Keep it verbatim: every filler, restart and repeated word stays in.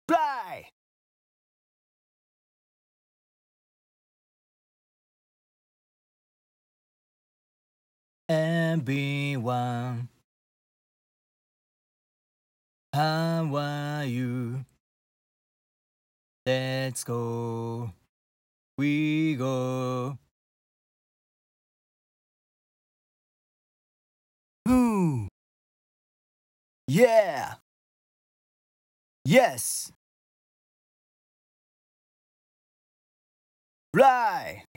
Fly! Everyone, how are you? Let's go. We go. Ooh. Yeah. Yes. Fly.